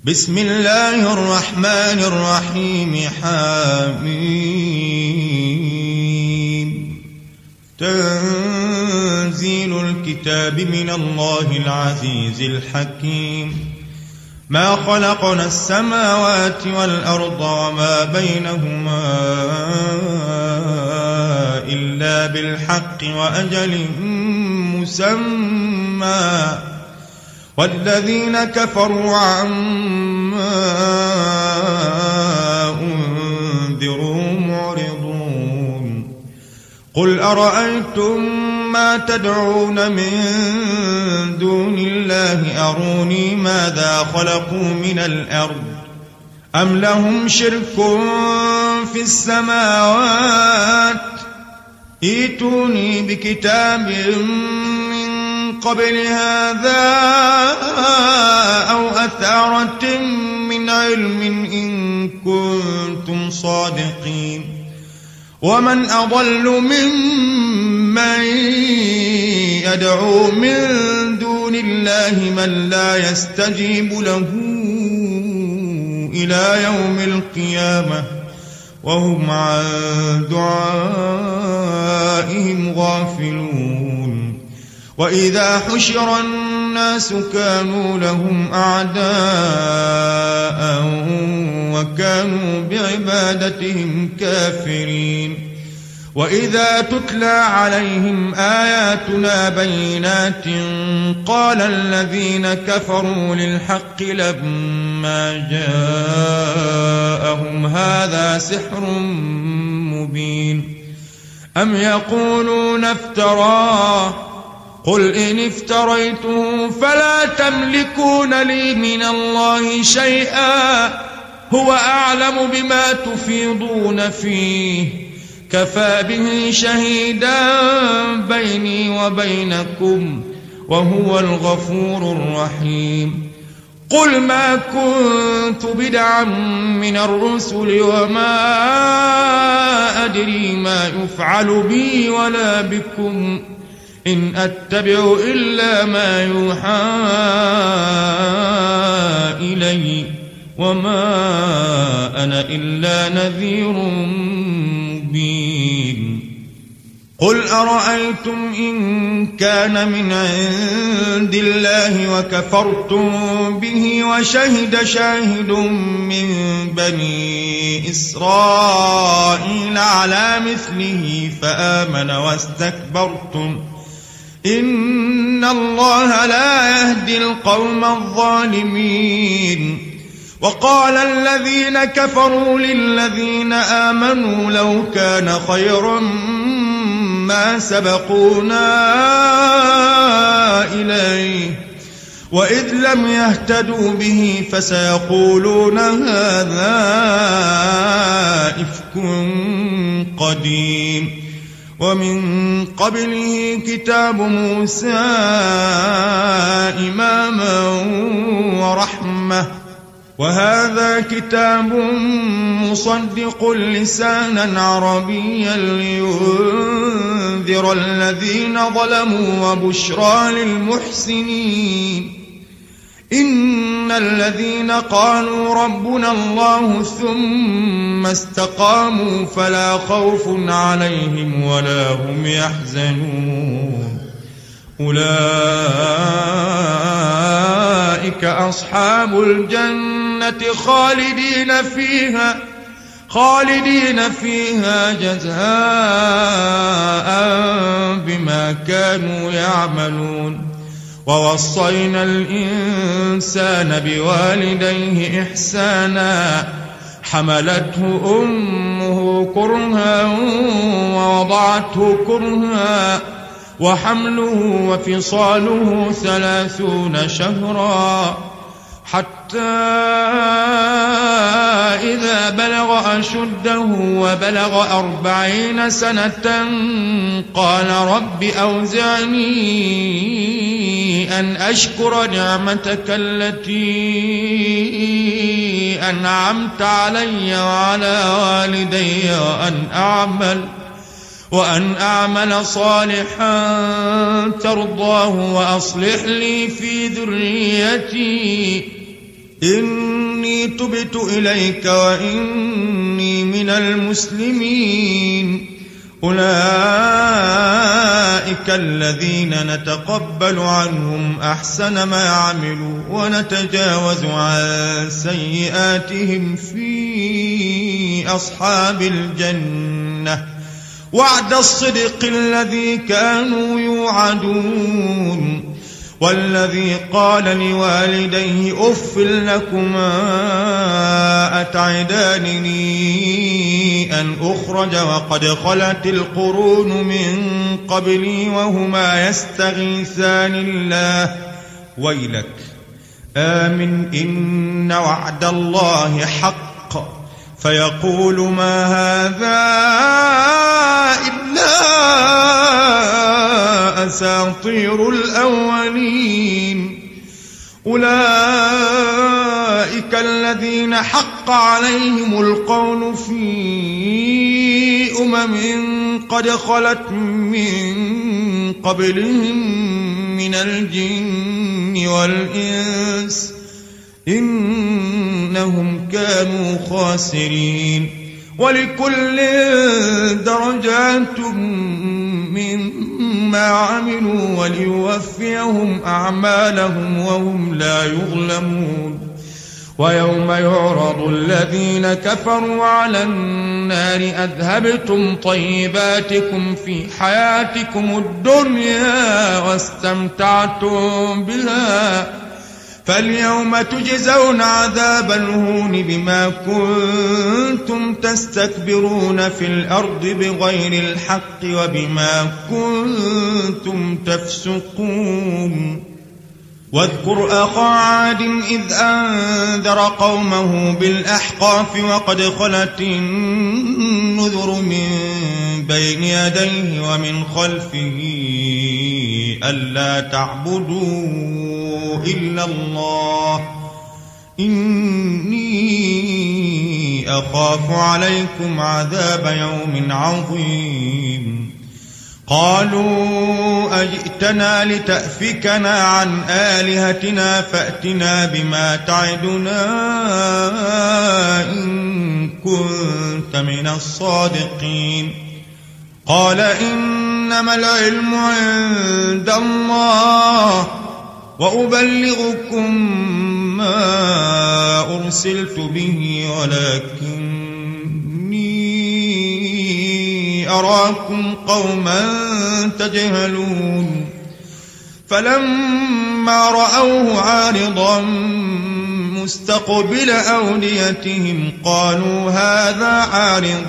بسم الله الرحمن الرحيم حميم تنزيل الكتاب من الله العزيز الحكيم ما خلقنا السماوات والأرض وما بينهما إلا بالحق وأجل مسمى والذين كفروا عما أنذروا معرضون قل أرأيتم ما تدعون من دون الله أروني ماذا خلقوا من الأرض أم لهم شرك في السماوات ائتوني بكتاب قبل هذا أو أثارة من علم إن كنتم صادقين ومن أضل ممن يدعو من دون الله من لا يستجيب له إلى يوم القيامة وهم عن دعائهم غافلون وإذا حشر الناس كانوا لهم أعداء وكانوا بعبادتهم كافرين وإذا تتلى عليهم آياتنا بينات قال الذين كفروا للحق لما جاءهم هذا سحر مبين أم يقولون افتراه قل إن افتريته فلا تملكون لي من الله شيئا هو أعلم بما تفيضون فيه كفى به شهيدا بيني وبينكم وهو الغفور الرحيم قل ما كنت بدعا من الرسل وما أدري ما يفعل بي ولا بكم إن أتبع إلا ما يوحى إلي وما أنا إلا نذير مبين قل أرأيتم إن كان من عند الله وكفرتم به وشهد شاهد من بني إسرائيل على مثله فآمن واستكبرتم إن الله لا يهدي القوم الظالمين وقال الذين كفروا للذين آمنوا لو كان خيرا ما سبقونا إليه وإذ لم يهتدوا به فسيقولون هذا إفك قديم ومن قبله كتاب موسى إماما ورحمة وهذا كتاب مصدق لسانا عربيا لينذر الذين ظلموا وبشرى للمحسنين إن الذين قالوا ربنا الله ثم استقاموا فلا خوف عليهم ولا هم يحزنون أولئك أصحاب الجنة خالدين فيها جزاء بما كانوا يعملون ووصينا الإنسان بوالديه إحسانا حملته أمه كرها ووضعته كرها وحمله وفصاله 30 شهرا حتى إذا بلغ أشده وبلغ 40 سنة قال رب أوزعني أن أشكر نعمتك التي أنعمت علي وعلى والدي وأن أعمل صالحا ترضاه وأصلح لي في ذريتي إني تبت إليك وإني من المسلمين أولئك الذين نتقبل عنهم أحسن ما عملوا ونتجاوز عن سيئاتهم في أصحاب الجنة وعد الصدق الذي كانوا يوعدون والذي قال لوالديه أف لكما أتعدانني أن أخرج وقد خلت القرون من قبلي وهما يستغيثان الله ويلك آمن إن وعد الله حق فيقول ما هذا إلا أساطير الأولين أولئك الذين حق عليهم القول في قد خلت من قبلهم من الجن والإنس إنهم كانوا خاسرين ولكل درجات مما عملوا وليوفيهم أعمالهم وهم لا يظلمون ويوم يعرض الذين كفروا على النار أذهبتم طيباتكم في حياتكم الدنيا واستمتعتم بها فاليوم تجزون عذاب الهون بما كنتم تستكبرون في الأرض بغير الحق وبما كنتم تفسقون واذكر أخا عاد إذ أنذر قومه بالأحقاف وقد خلت النذر من بين يديه ومن خلفه ألا تعبدوا إلا الله إني أخاف عليكم عذاب يوم عظيم قالوا أجئتنا لتأفكنا عن آلهتنا فأتنا بما تعدنا إن كنت من الصادقين قال إنما العلم عند الله وأبلغكم ما أرسلت به ولكني أراكم قوما تجهلون فلما رأوه عارضا مستقبل أوديتهم قالوا هذا عارض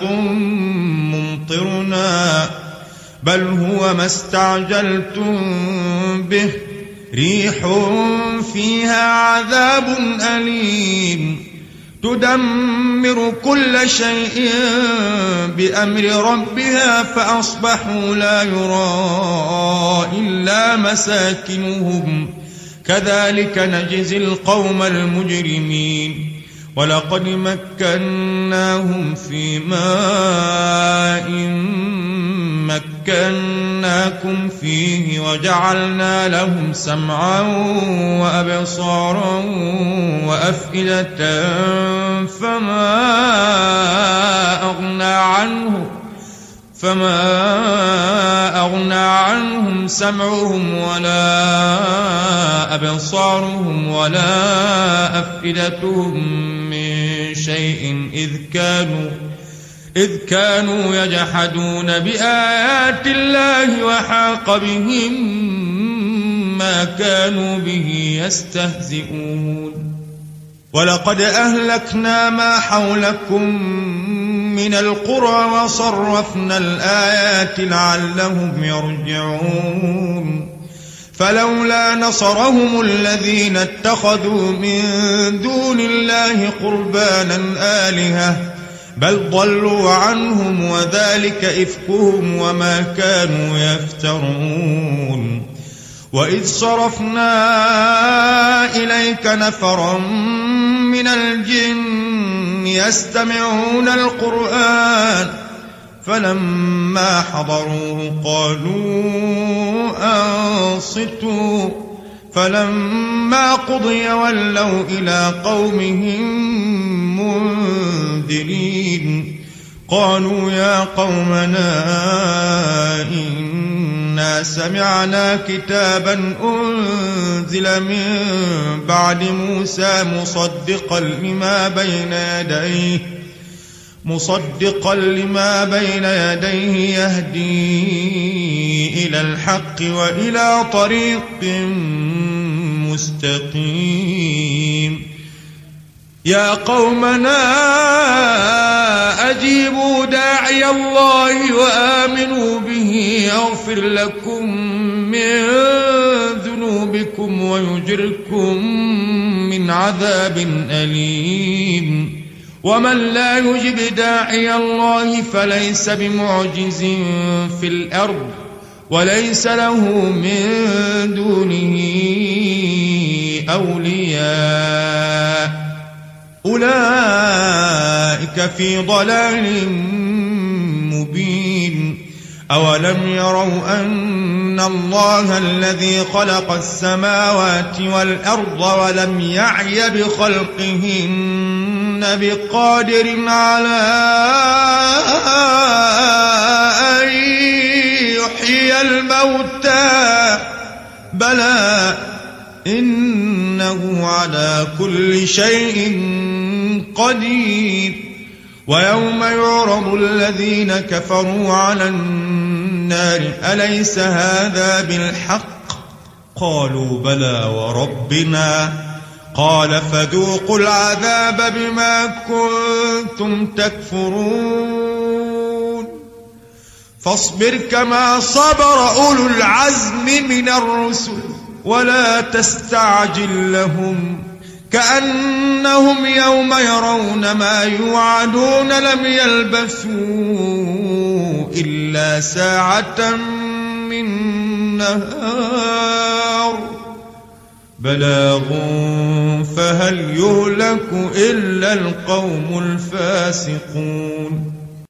ممطرنا بل هو ما استعجلتم به ريح فيها عذاب أليم تدمر كل شيء بأمر ربها فأصبحوا لا يرى إلا مساكنهم كذلك نجزي القوم المجرمين ولقد مكناهم في ماء مكناكم فيه وجعلنا لهم سمعا وأبصارا وأفئدة فما أغنى عنهم سمعهم ولا أبصارهم ولا أفئدتهم من شيء إذ كانوا يجحدون بآيات الله وحاق بهم ما كانوا به يستهزئون ولقد أهلكنا ما حولكم من القرى وصرفنا الآيات لعلهم يرجعون فلولا نصرهم الذين اتخذوا من دون الله قربانا آلهة بل ضلوا عنهم وذلك إفكهم وما كانوا يفترون وإذ صرفنا إليك نفرا من الجن يستمعون القرآن فلما حضروه قالوا أنصتوا فلما قضي ولوا إلى قومهم منذرين قالوا يا قومنا إنا سمعنا كتابا أنزل من بعد موسى مصدقا لما بين يديه يهدي إلى الحق وإلى طريق مستقيم يا قومنا أجيبوا داعي الله وآمنوا به يغفر لكم من ذنوبكم ويجركم من عذاب أليم ومن لا يجب داعي الله فليس بمعجز في الأرض وليس له من دونه أولياء أولئك في ضلال مبين أولم يروا أن الله الذي خلق السماوات والأرض ولم يعي بخلقهن بقادر على أن يحيي الموتى بلى إنه على كل شيء قدير ويوم يعرض الذين كفروا على النار أليس هذا بالحق قالوا بلى وربنا قال فذوقوا العذاب بما كنتم تكفرون فاصبر كما صبر أولو العزم من الرسل ولا تستعجل لهم كأنهم يوم يرون ما يوعدون لم يلبثوا إلا ساعة من نهار بلاغ فهل يهلك إلا القوم الفاسقون